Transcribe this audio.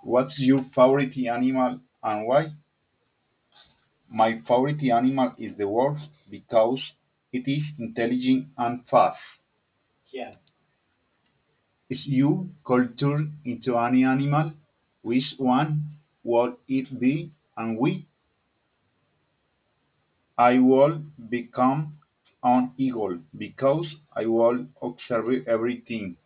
What's your favorite animal and why? My favorite animal is the wolf because it is intelligent and fast. Yeah. If you could turn into any animal, which one would it be and why? I would become an eagle because I will observe everything.